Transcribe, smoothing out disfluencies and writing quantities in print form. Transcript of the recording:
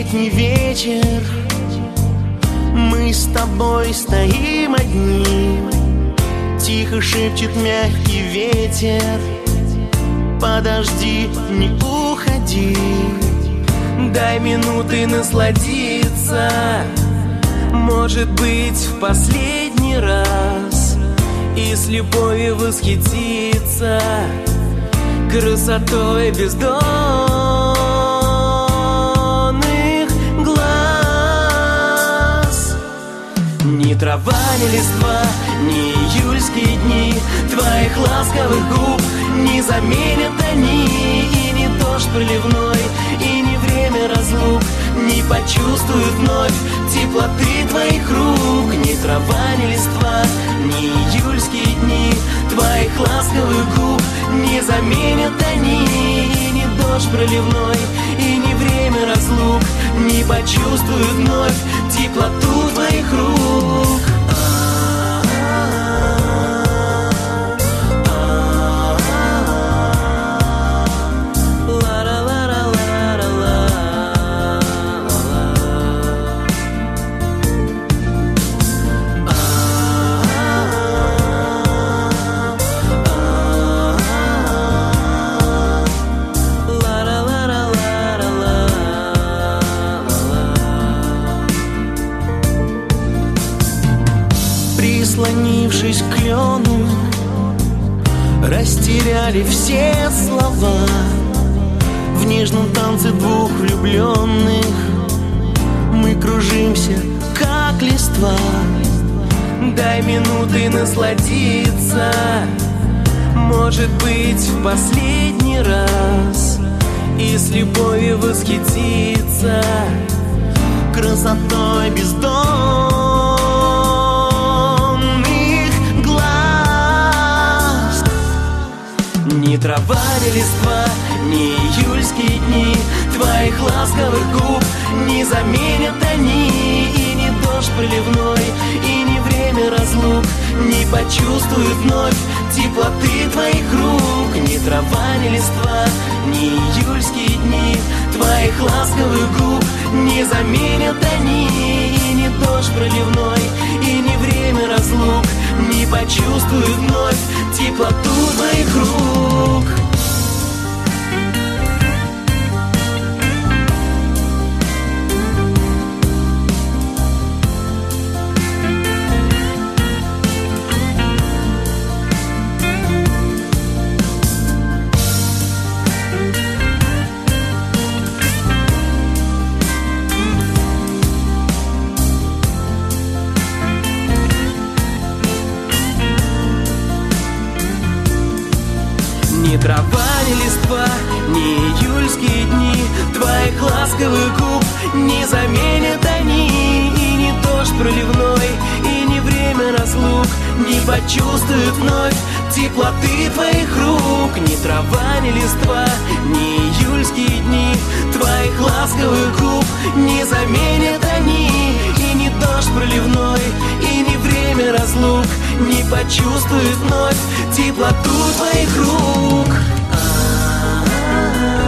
летний вечер, мы с тобой стоим одни. Тихо шепчет мягкий ветер: подожди, не уходи. Дай минуты насладиться, может быть, в последний раз, и с любовью восхититься красотой бездонных глаз. Ни трава, ни листва, ни июльские дни твоих ласковых губ не заменят они. И не дождь проливной, и не время разлук не почувствуют вновь теплоты твоих рук. Ни трава, ни листва, ни июльские дни твоих ласковых губ не заменят они. И не дождь проливной, и не время разлук не почувствуют вновь теплоту твоих рук. Прислонившись к клену, растеряли все слова. В нежном танце двух влюбленных мы кружимся, как листва. Дай минуты насладиться, может быть, в последний раз, и с любовью восхититься красотой бездонных глаз. Ни трава, ни листва, ни июльские дни твоих ласковых губ не заменят они. И не дождь проливной, и не время разлук не почувствуют вновь теплоты твоих рук. Ни трава, ни листва, ни июльские дни твоих ласковых губ не заменят они. И не дождь проливной, и не время разлук не почувствуют вновь теплоту твоих рук. Ни трава, ни листва, ни июльские дни твоих ласковых губ не заменят они. И не дождь проливной, и не время разлук не почувствуют вновь теплоты твоих рук. Ни трава, ни листва, ни июльские дни твоих ласковых губ не заменят они. И не дождь проливной, и не время разлук не почувствуют вновь теплоту твоих рук.